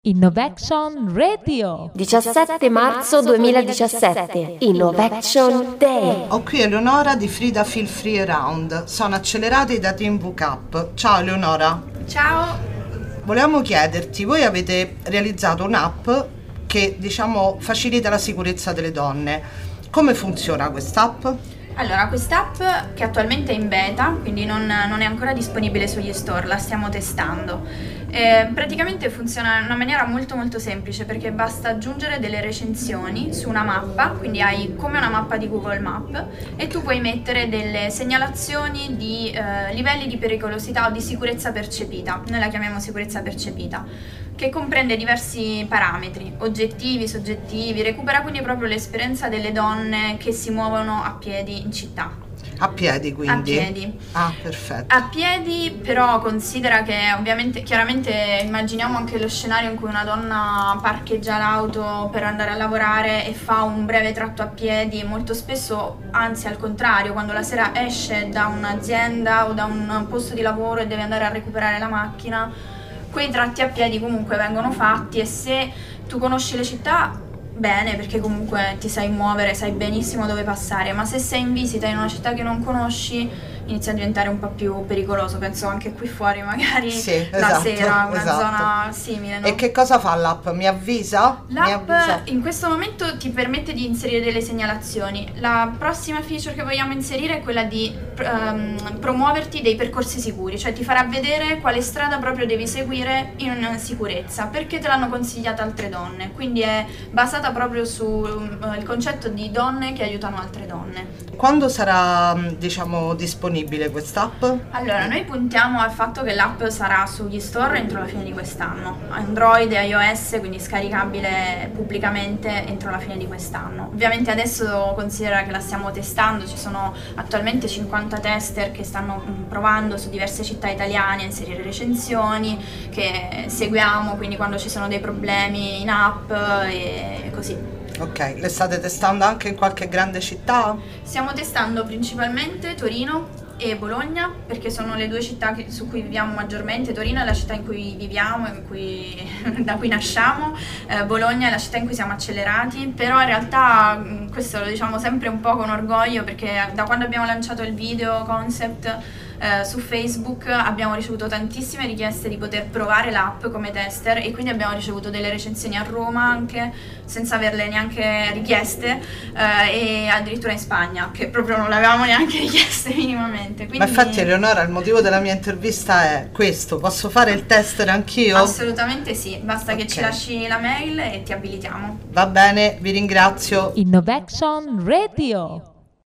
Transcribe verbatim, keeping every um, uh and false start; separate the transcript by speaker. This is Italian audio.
Speaker 1: Innovation Radio.
Speaker 2: diciassette marzo duemiladiciassette, Innovation Day.
Speaker 3: Ho qui Eleonora di Frida Feel Free Around. Sono accelerati da Team V C A P. Ciao Eleonora.
Speaker 4: Ciao.
Speaker 3: Volevamo chiederti, voi avete realizzato un'app che diciamo facilita la sicurezza delle donne. Come funziona quest'app?
Speaker 4: Allora, quest'app che attualmente è in beta, quindi non, non è ancora disponibile sugli store, la stiamo testando. Eh, praticamente funziona in una maniera molto molto semplice, perché basta aggiungere delle recensioni su una mappa, quindi hai come una mappa di Google Map, e tu puoi mettere delle segnalazioni di eh, livelli di pericolosità o di sicurezza percepita. Noi la chiamiamo sicurezza percepita, che comprende diversi parametri, oggettivi, soggettivi, recupera quindi proprio l'esperienza delle donne che si muovono a piedi in città.
Speaker 3: A piedi quindi?
Speaker 4: A piedi.
Speaker 3: Ah, perfetto.
Speaker 4: A piedi, però considera che ovviamente, chiaramente immaginiamo anche lo scenario in cui una donna parcheggia l'auto per andare a lavorare e fa un breve tratto a piedi, molto spesso, anzi al contrario, quando la sera esce da un'azienda o da un posto di lavoro e deve andare a recuperare la macchina, quei tratti a piedi comunque vengono fatti, e se tu conosci le città, bene, perché comunque ti sai muovere, sai benissimo dove passare, ma se sei in visita in una città che non conosci inizia a diventare un po' più pericoloso. Penso anche qui fuori magari
Speaker 3: sì,
Speaker 4: la
Speaker 3: esatto,
Speaker 4: sera, una
Speaker 3: esatto.
Speaker 4: zona simile, no?
Speaker 3: E che cosa fa l'app? Mi avvisa?
Speaker 4: L'app
Speaker 3: Mi avvisa.
Speaker 4: in questo momento ti permette di inserire delle segnalazioni. La prossima feature che vogliamo inserire è quella di um, promuoverti dei percorsi sicuri, cioè ti farà vedere quale strada proprio devi seguire in sicurezza, perché te l'hanno consigliata altre donne, quindi è basata proprio sul uh, concetto di donne che aiutano altre donne.
Speaker 3: Quando sarà, diciamo, disponibile quest'app?
Speaker 4: Allora, noi puntiamo al fatto che l'app sarà sugli store entro la fine di quest'anno, Android e iOS, quindi scaricabile pubblicamente entro la fine di quest'anno. Ovviamente adesso considera che la stiamo testando, ci sono attualmente cinquanta tester che stanno provando su diverse città italiane a inserire recensioni, che seguiamo, quindi quando ci sono dei problemi in app e così.
Speaker 3: Ok, le state testando anche in qualche grande città?
Speaker 4: Stiamo testando principalmente Torino e Bologna, perché sono le due città che, su cui viviamo maggiormente. Torino è la città in cui viviamo, in cui, da cui nasciamo, eh, Bologna è la città in cui siamo accelerati, però in realtà questo lo diciamo sempre un po' con orgoglio, perché da quando abbiamo lanciato il video concept Eh, su Facebook abbiamo ricevuto tantissime richieste di poter provare l'app come tester, e quindi abbiamo ricevuto delle recensioni a Roma anche senza averle neanche richieste, eh, e addirittura in Spagna, che proprio non le avevamo neanche richieste minimamente. Quindi...
Speaker 3: Ma infatti Eleonora, il motivo della mia intervista è questo: posso fare il tester anch'io?
Speaker 4: Assolutamente sì, basta
Speaker 3: okay.
Speaker 4: che ci lasci la mail e ti abilitiamo.
Speaker 3: Va bene, vi ringrazio.
Speaker 1: Innovation Radio.